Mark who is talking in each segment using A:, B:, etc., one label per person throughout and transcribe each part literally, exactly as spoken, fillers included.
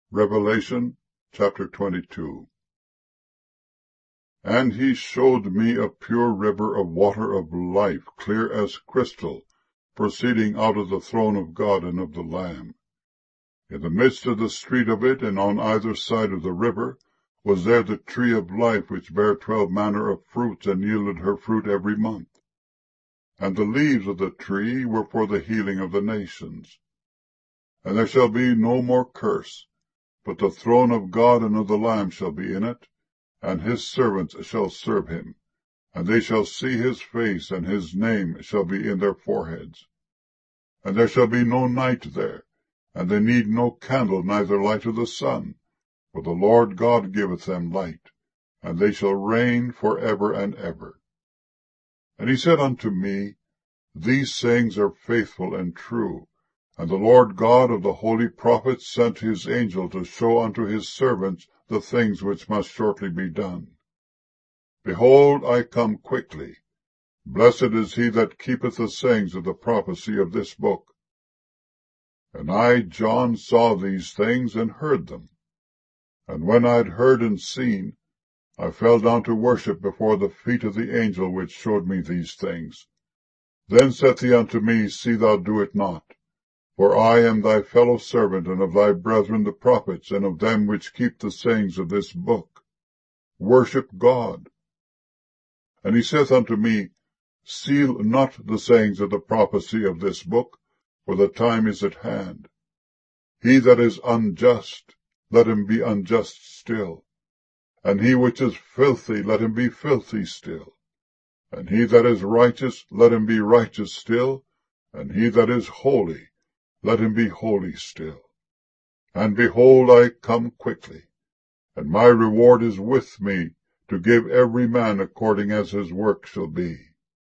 A: Revelation chapter twenty-two. And he showed me a pure river of water of life, clear as crystal, proceeding out of the throne of God and of the Lamb. In the midst of the street of it, and on either side of the river, was there the tree of life, which bare twelve manner of fruits, and yielded her fruit every month. And the leaves of the tree were for the healing of the nations. And there shall be no more curse, but the throne of God and of the Lamb shall be in it, and his servants shall serve him, and they shall see his face, and his name shall be in their foreheads. And there shall be no night there, and they need no candle, neither light of the sun, for the Lord God giveth them light, and they shall reign for ever and ever. And he said unto me, These sayings are faithful and true. And the Lord God of the holy prophets sent his angel to show unto his servants the things which must shortly be done. Behold, I come quickly. Blessed is he that keepeth the sayings of the prophecy of this book. And I, John, saw these things and heard them. And when I had heard and seen, I fell down to worship before the feet of the angel which showed me these things. Then said he unto me, See thou do it not. For I am thy fellow servant, and of thy brethren the prophets, and of them which keep the sayings of this book. Worship God. And he saith unto me, Seal not the sayings of the prophecy of this book, for the time is at hand. He that is unjust, let him be unjust still. And he which is filthy, let him be filthy still. And he that is righteous, let him be righteous still. And he that is holy, let him be holy still. And behold, I come quickly, and my reward is with me, to give every man according as his work shall be.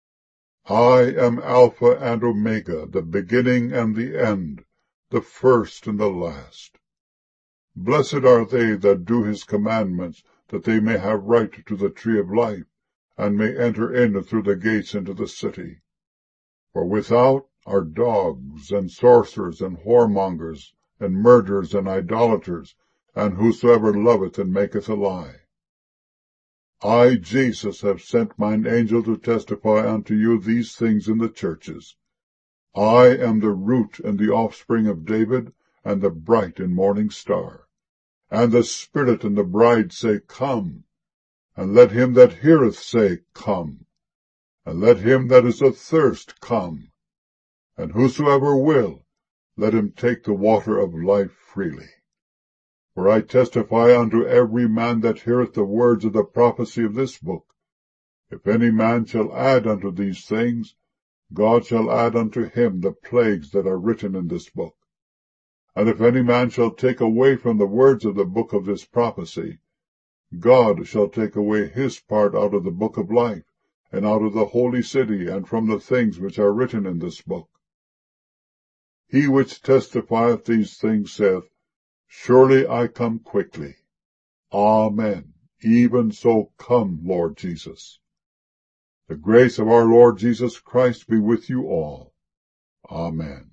A: I am Alpha and Omega, the beginning and the end, the first and the last. Blessed are they that do his commandments, that they may have right to the tree of life, and may enter in through the gates into the city. For without are dogs, and sorcerers, and whoremongers, and murderers, and idolaters, and whosoever loveth and maketh a lie. I, Jesus, have sent mine angel to testify unto you these things in the churches. I am the root and the offspring of David, and the bright and morning star. And the Spirit and the bride say, Come. And let him that heareth say, Come. And let him that is athirst come. And whosoever will, let him take the water of life freely. For I testify unto every man that heareth the words of the prophecy of this book. If any man shall add unto these things, God shall add unto him the plagues that are written in this book. And if any man shall take away from the words of the book of this prophecy, God shall take away his part out of the book of life, and out of the holy city, and from the things which are written in this book. He which testifieth these things saith, Surely I come quickly. Amen. Even so come, Lord Jesus. The grace of our Lord Jesus Christ be with you all. Amen.